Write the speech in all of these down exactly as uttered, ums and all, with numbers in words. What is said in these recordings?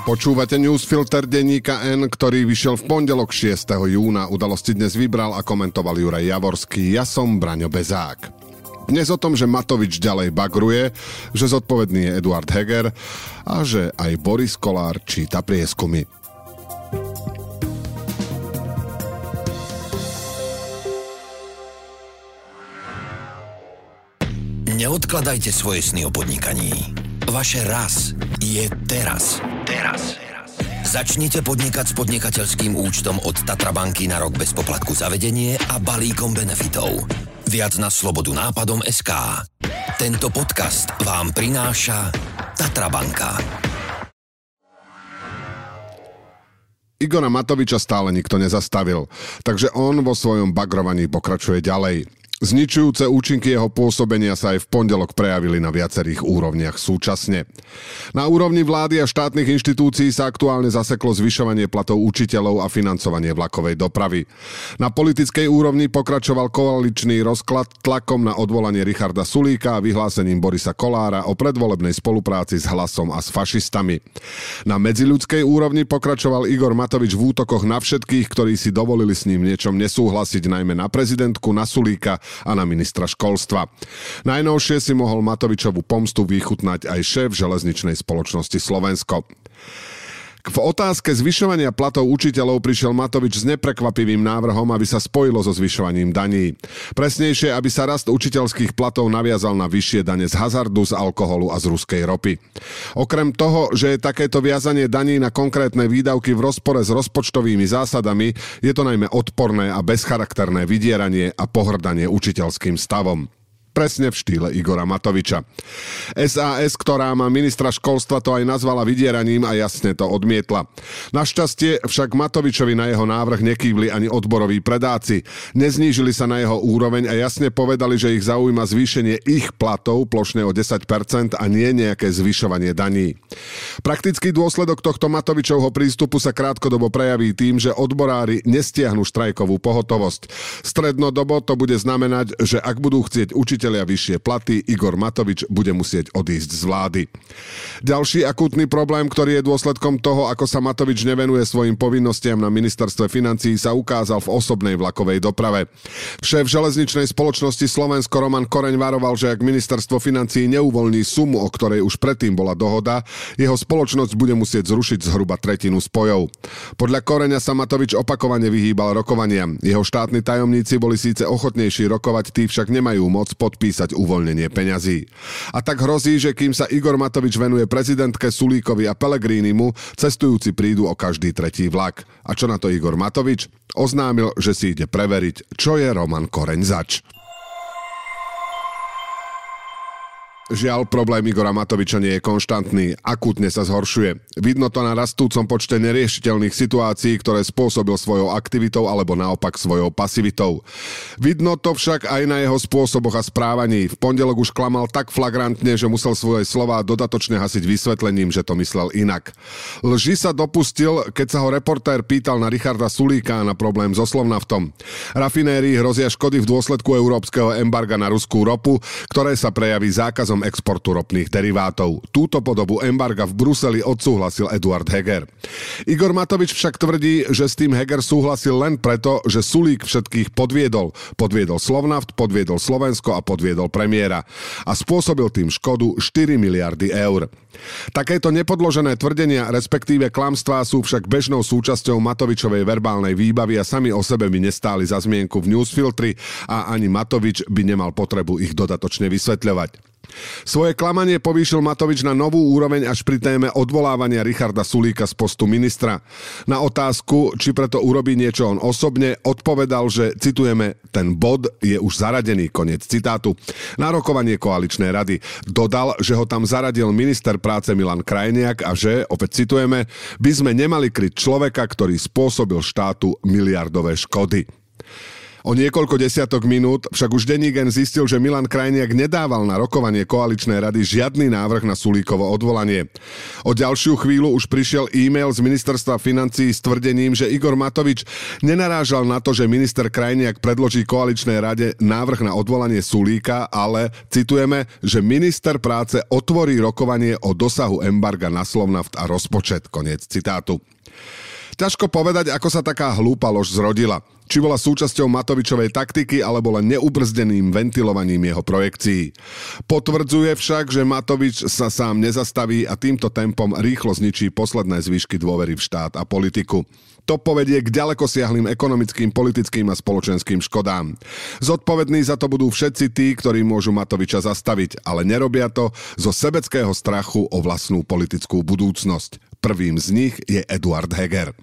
Počúvate newsfilter denníka N, ktorý vyšiel v pondelok šiesteho júna. Udalosti dnes vybral a komentoval Juraj Javorský. Ja som Braňo Bezák. Dnes o tom, že Matovič ďalej bagruje, že zodpovedný je Eduard Heger a že aj Boris Kollár číta prieskumy. Neodkladajte svoje sny o podnikaní. Vaše raz je teraz. Teraz. Začnite podnikať s podnikateľským účtom od Tatra banky na rok bez poplatku za vedenie a balíkom benefitov. Viac na slobodu nápadom bodka es ká. Tento podcast vám prináša Tatra banka. Igora Matoviča stále nikto nezastavil, takže on vo svojom bagrovaní pokračuje ďalej. Zničujúce účinky jeho pôsobenia sa aj v pondelok prejavili na viacerých úrovniach súčasne. Na úrovni vlády a štátnych inštitúcií sa aktuálne zaseklo zvyšovanie platov učiteľov a financovanie vlakovej dopravy. Na politickej úrovni pokračoval koaličný rozklad tlakom na odvolanie Richarda Sulíka a vyhlásením Borisa Kollára o predvolebnej spolupráci s Hlasom a s fašistami. Na medziľudskej úrovni pokračoval Igor Matovič v útokoch na všetkých, ktorí si dovolili s ním niečom nesúhlasiť, najmä na prezidentku, na Sulíka a na ministra školstva. Najnovšie si mohol Matovičovu pomstu vychutnať aj šéf železničnej spoločnosti Slovensko. V otázke zvyšovania platov učiteľov prišiel Matovič s neprekvapivým návrhom, aby sa spojilo so zvyšovaním daní. Presnejšie, aby sa rast učiteľských platov naviazal na vyššie dane z hazardu, z alkoholu a z ruskej ropy. Okrem toho, že je takéto viazanie daní na konkrétne výdavky v rozpore s rozpočtovými zásadami, je to najmä odporné a bezcharakterné vydieranie a pohŕdanie učiteľským stavom. Presne v štýle Igora Matoviča. es a es, ktorá má ministra školstva, to aj nazvala vydieraním a jasne to odmietla. Našťastie však Matovičovi na jeho návrh nekývli ani odboroví predáci. Neznížili sa na jeho úroveň a jasne povedali, že ich zaujíma zvýšenie ich platov plošne o desať percent a nie nejaké zvyšovanie daní. Praktický dôsledok tohto Matovičovho prístupu sa krátkodobo prejaví tým, že odborári nestiahnu štrajkovú pohotovosť. Strednodobo to bude znamenať, že ak budú chcieť učiť vyššie platy, Igor Matovič bude musieť odísť z vlády. Ďalší akútny problém, ktorý je dôsledkom toho, ako sa Matovič nevenuje svojim povinnostiam na ministerstve financií, sa ukázal v osobnej vlakovej doprave. Šéf železničnej spoločnosti Slovensko Roman Koreň varoval, že ak ministerstvo financií neuvoľní sumu, o ktorej už predtým bola dohoda, jeho spoločnosť bude musieť zrušiť zhruba tretinu spojov. Podľa Koreňa sa Matovič opakovane vyhýbal rokovaniam. Jeho štátni tajomníci boli síce ochotnejší rokovať, tí však nemajú moc pod písať uvoľnenie peňazí. A tak hrozí, že kým sa Igor Matovič venuje prezidentke, Sulíkovi a Pellegrinimu, cestujúci prídu o každý tretí vlak. A čo na to Igor Matovič? Oznámil, že si ide preveriť, čo je Roman Koreň zač. Žiaľ, problém Igora Matoviča nie je konštantný, akútne sa zhoršuje. Vidno to na rastúcom počte neriešiteľných situácií, ktoré spôsobil svojou aktivitou alebo naopak svojou pasivitou. Vidno to však aj na jeho spôsoboch a správaní. V pondelok už klamal tak flagrantne, že musel svoje slová dodatočne hasiť vysvetlením, že to myslel inak. Lži sa dopustil, keď sa ho reportér pýtal na Richarda Sulíka a na problém so Slovnaftom. Rafinérii hrozia škody v dôsledku európskeho embarga na ruskú ropu, ktoré sa prejaví zákazom exportu ropných derivátov. Túto podobu embarga v Bruseli odsúhlasil Eduard Heger. Igor Matovič však tvrdí, že s tým Heger súhlasil len preto, že Sulík všetkých podviedol. Podviedol Slovnaft, podviedol Slovensko a podviedol premiéra. A spôsobil tým škodu štyri miliardy eur. Takéto nepodložené tvrdenia, respektíve klamstvá, sú však bežnou súčasťou Matovičovej verbálnej výbavy a sami o sebe by nestáli za zmienku v newsfiltri a ani Matovič by nemal potrebu ich dodatočne vysvetľovať. Svoje klamanie povýšil Matovič na novú úroveň až pri téme odvolávania Richarda Sulíka z postu ministra. Na otázku, či preto urobí niečo on osobne, odpovedal, že, citujeme, ten bod je už zaradený, koniec citátu, na rokovanie koaličnej rady. Dodal, že ho tam zaradil minister práce Milan Krajniak a že, opäť citujeme, by sme nemali kryť človeka, ktorý spôsobil štátu miliardové škody. O niekoľko desiatok minút však už denník N zistil, že Milan Krajniak nedával na rokovanie koaličnej rady žiadny návrh na Sulíkovo odvolanie. O ďalšiu chvíľu už prišiel e-mail z ministerstva financií s tvrdením, že Igor Matovič nenarážal na to, že minister Krajniak predloží koaličnej rade návrh na odvolanie Sulíka, ale citujeme, že minister práce otvorí rokovanie o dosahu embarga na Slovnaft a rozpočet. Koniec citátu. Ťažko povedať, ako sa taká hlúpa lož zrodila. Či bola súčasťou Matovičovej taktiky, alebo len neubrzdeným ventilovaním jeho projekcií. Potvrdzuje však, že Matovič sa sám nezastaví a týmto tempom rýchlo zničí posledné zvyšky dôvery v štát a politiku. To povedie k ďalekosiahlým ekonomickým, politickým a spoločenským škodám. Zodpovední za to budú všetci tí, ktorí môžu Matoviča zastaviť, ale nerobia to zo sebeckého strachu o vlastnú politickú budúcnosť. Prvým z nich je Eduard Heger.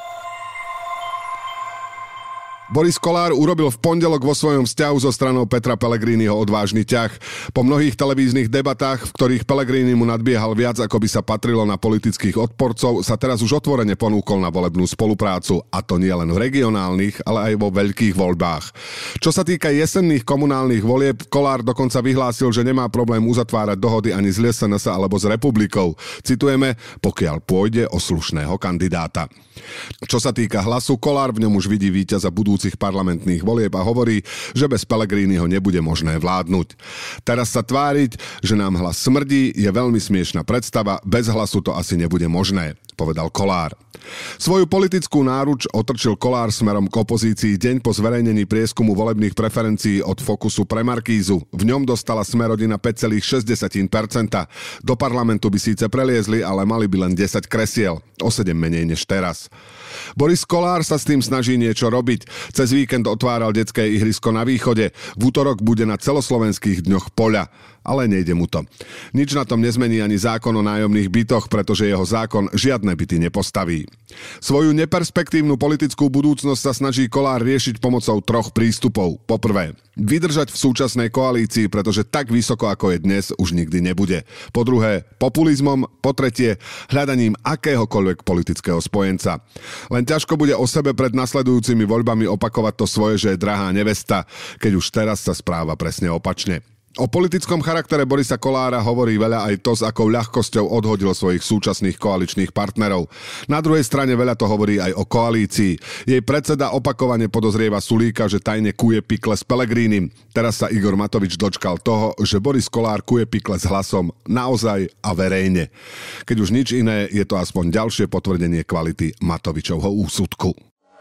Boris Kollár urobil v pondelok vo svojom vzťahu so stranou Petra Pellegriniho odvážny ťah. Po mnohých televíznych debatách, v ktorých Pellegrini mu nadbiehal viac, ako by sa patrilo na politických odporcov, sa teraz už otvorene ponúkol na volebnú spoluprácu. A to nie len v regionálnych, ale aj vo veľkých voľbách. Čo sa týka jesenných komunálnych volieb, Kollár dokonca vyhlásil, že nemá problém uzatvárať dohody ani s es en es alebo s Republikou. Citujeme, pokiaľ pôjde o slušného kandidáta. Čo sa týka Hlasu, Kollár v ňom už vidí víťaza budúcich parlamentných volieb a hovorí, že bez Pellegriniho nebude možné vládnuť. Teraz sa tváriť, že nám Hlas smrdí, je veľmi smiešná predstava, bez Hlasu to asi nebude možné, povedal Kollár. Svoju politickú náruč otrčil Kollár smerom k opozícii deň po zverejnení prieskumu volebných preferencií od Fokusu pre Markízu. V ňom dostala Smer-rodina päť celá šesť percenta. Do parlamentu by síce preliezli, ale mali by len desať kresiel, o sedem menej než teraz. Boris Kollár sa s tým snaží niečo robiť. Cez víkend otváral detské ihrisko na východe. V útorok bude na celoslovenských dňoch poľa. Ale nejde mu to. Nič na tom nezmení ani zákon o nájomných bytoch, pretože jeho zákon žiadne byty nepostaví. Svoju neperspektívnu politickú budúcnosť sa snaží Kollár riešiť pomocou troch prístupov. Po prvé, vydržať v súčasnej koalícii, pretože tak vysoko ako je dnes už nikdy nebude. Po druhé, populizmom. Po tretie, hľadaním akéhokoľvek politického spojenca. Len ťažko bude o sebe pred nasledujúcimi voľbami opakovať to svoje, že je drahá nevesta, keď už teraz sa správa presne opačne. O politickom charaktere Borisa Kollára hovorí veľa aj to, s akou ľahkosťou odhodil svojich súčasných koaličných partnerov. Na druhej strane veľa to hovorí aj o koalícii. Jej predseda opakovane podozrieva Sulíka, že tajne kuje pikle s Pellegrinim. Teraz sa Igor Matovič dočkal toho, že Boris Kollár kuje pikle s Hlasom naozaj a verejne. Keď už nič iné, je to aspoň ďalšie potvrdenie kvality Matovičovho úsudku.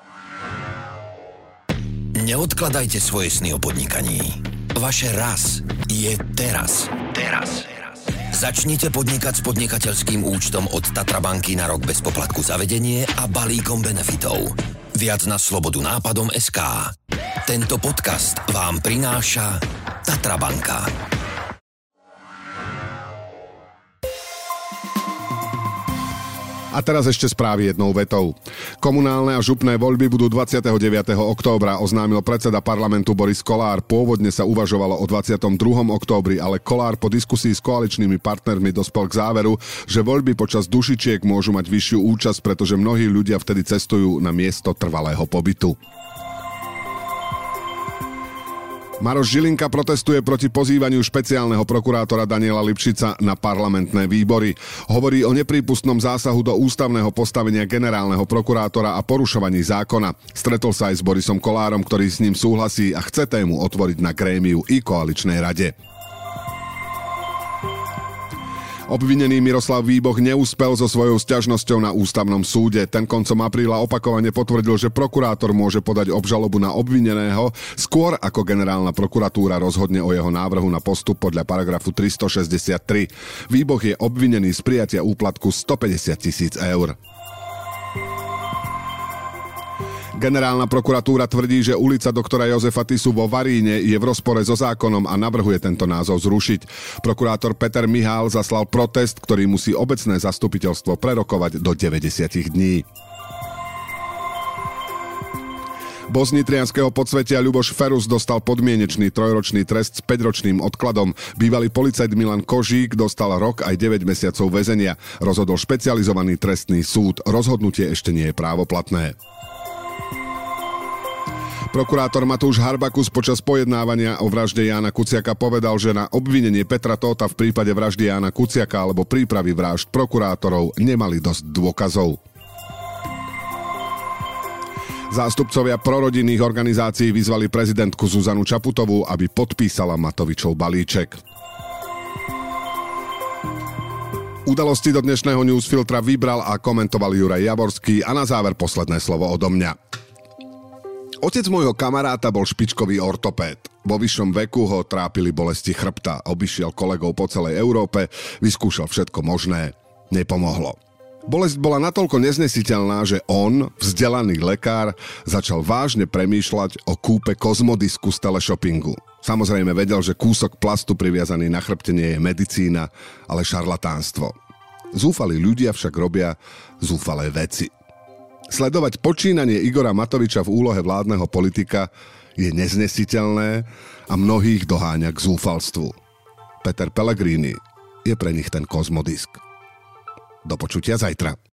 Neodkladajte svoje sny o podnikaní. Vaše raz je teraz. Teraz. Začnite podnikať s podnikateľským účtom od Tatra banky na rok bez poplatku za vedenie a balíkom benefitov. Viac na slobodu nápadom bodka es ká. Tento podcast vám prináša Tatra banka. A teraz ešte správy jednou vetou. Komunálne a župné voľby budú dvadsiateho deviateho októbra, oznámil predseda parlamentu Boris Kollár. Pôvodne sa uvažovalo o dvadsiateho druhého októbri, ale Kollár po diskusii s koaličnými partnermi dospel k záveru, že voľby počas dušičiek môžu mať vyššiu účasť, pretože mnohí ľudia vtedy cestujú na miesto trvalého pobytu. Maroš Žilinka protestuje proti pozývaniu špeciálneho prokurátora Daniela Lipšica na parlamentné výbory. Hovorí o neprípustnom zásahu do ústavného postavenia generálneho prokurátora a porušovaní zákona. Stretol sa aj s Borisom Kollárom, ktorý s ním súhlasí a chce tému otvoriť na grémiu i koaličnej rade. Obvinený Miroslav Výboh neúspel so svojou sťažnosťou na ústavnom súde. Ten koncom apríla opakovane potvrdil, že prokurátor môže podať obžalobu na obvineného skôr ako generálna prokuratúra rozhodne o jeho návrhu na postup podľa paragrafu tristošesťdesiattri. Výboh je obvinený z prijatia úplatku stopäťdesiat tisíc eur. Generálna prokuratúra tvrdí, že ulica doktora Jozefa Tisu vo Varíne je v rozpore so zákonom a navrhuje tento názov zrušiť. Prokurátor Peter Mihál zaslal protest, ktorý musí obecné zastupiteľstvo prerokovať do deväťdesiat dní. Boss nitrianskeho podsvetia Ľuboš Ferus dostal podmienečný trojročný trest s päťročným odkladom. Bývalý policajt Milan Kožík dostal rok aj deväť mesiacov väzenia. Rozhodol špecializovaný trestný súd. Rozhodnutie ešte nie je právoplatné. Prokurátor Matúš Harbakus počas pojednávania o vražde Jána Kuciaka povedal, že na obvinenie Petra Tóta v prípade vraždy Jána Kuciaka alebo prípravy vražd prokurátorov nemali dosť dôkazov. Zástupcovia prorodinných organizácií vyzvali prezidentku Zuzanu Čaputovú, aby podpísala Matovičov balíček. Udalosti do dnešného newsfiltra vybral a komentoval Juraj Javorský a na záver posledné slovo odo mňa. Otec môjho kamaráta bol špičkový ortopéd. Vo vyššom veku ho trápili bolesti chrbta. Obišiel kolegov po celej Európe, vyskúšal všetko možné. Nepomohlo. Bolesť bola natoľko neznesiteľná, že on, vzdelaný lekár, začal vážne premýšľať o kúpe kozmodisku z teleshoppingu. Samozrejme vedel, že kúsok plastu priviazaný na chrbte nie je medicína, ale šarlatánstvo. Zúfalí ľudia však robia zúfalé veci. Sledovať počínanie Igora Matoviča v úlohe vládneho politika je neznesiteľné a mnohých doháňa k zúfalstvu. Peter Pellegrini je pre nich ten kozmodisk. Do počutia zajtra.